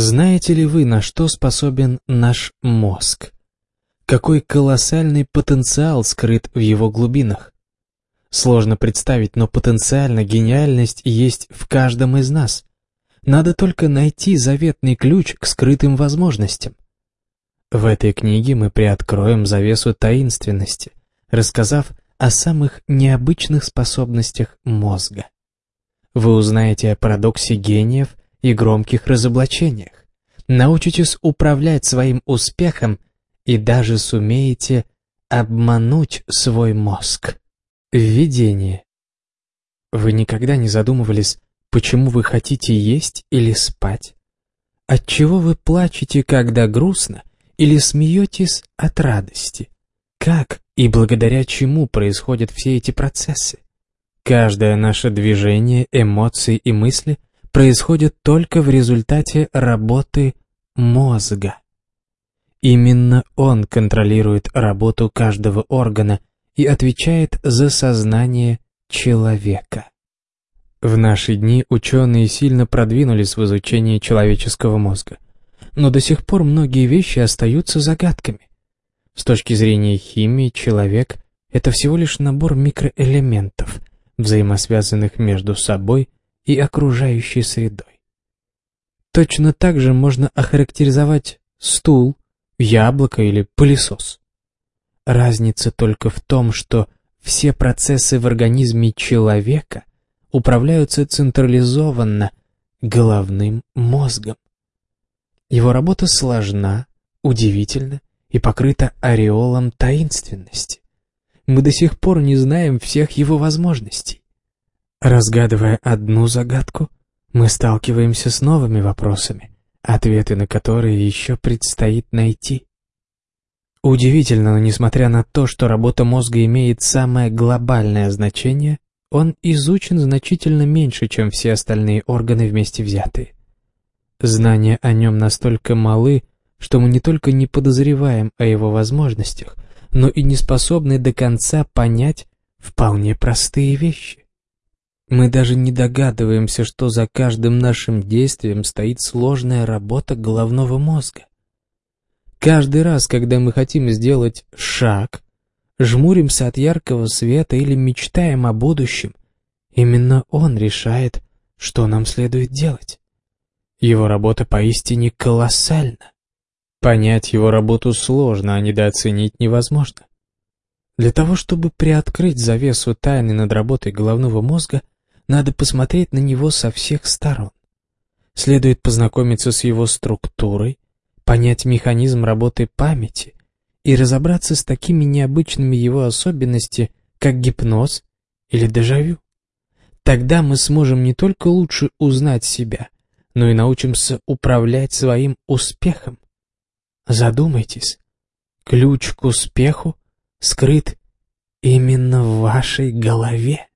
Знаете ли вы, на что способен наш мозг? Какой колоссальный потенциал скрыт в его глубинах? Сложно представить, но потенциально гениальность есть в каждом из нас. Надо только найти заветный ключ к скрытым возможностям. В этой книге мы приоткроем завесу таинственности, рассказав о самых необычных способностях мозга. Вы узнаете о парадоксе гениев и громких разоблачениях, научитесь управлять своим успехом и даже сумеете обмануть свой мозг. Введение. Вы никогда не задумывались, почему вы хотите есть или спать? Отчего вы плачете, когда грустно, или смеетесь от радости? Как и благодаря чему происходят все эти процессы? Каждое наше движение, эмоции и мысли происходят только в результате работы мозга. Именно он контролирует работу каждого органа и отвечает за сознание человека. В наши дни ученые сильно продвинулись в изучении человеческого мозга, но до сих пор многие вещи остаются загадками. С точки зрения химии, человек – это всего лишь набор микроэлементов, взаимосвязанных между собой и окружающей средой. Точно так же можно охарактеризовать стул, яблоко или пылесос. Разница только в том, что все процессы в организме человека управляются централизованно головным мозгом. Его работа сложна, удивительна и покрыта ореолом таинственности. Мы до сих пор не знаем всех его возможностей. Разгадывая одну загадку, мы сталкиваемся с новыми вопросами, ответы на которые еще предстоит найти. Удивительно, но несмотря на то, что работа мозга имеет самое глобальное значение, он изучен значительно меньше, чем все остальные органы вместе взятые. Знания о нем настолько малы, что мы не только не подозреваем о его возможностях, но и не способны до конца понять вполне простые вещи. Мы даже не догадываемся, что за каждым нашим действием стоит сложная работа головного мозга. Каждый раз, когда мы хотим сделать шаг, жмуримся от яркого света или мечтаем о будущем, именно он решает, что нам следует делать. Его работа поистине колоссальна. Понять его работу сложно, а недооценить невозможно. Для того, чтобы приоткрыть завесу тайны над работой головного мозга, надо посмотреть на него со всех сторон. Следует познакомиться с его структурой, понять механизм работы памяти и разобраться с такими необычными его особенностями, как гипноз или дежавю. Тогда мы сможем не только лучше узнать себя, но и научимся управлять своим успехом. Задумайтесь, ключ к успеху скрыт именно в вашей голове.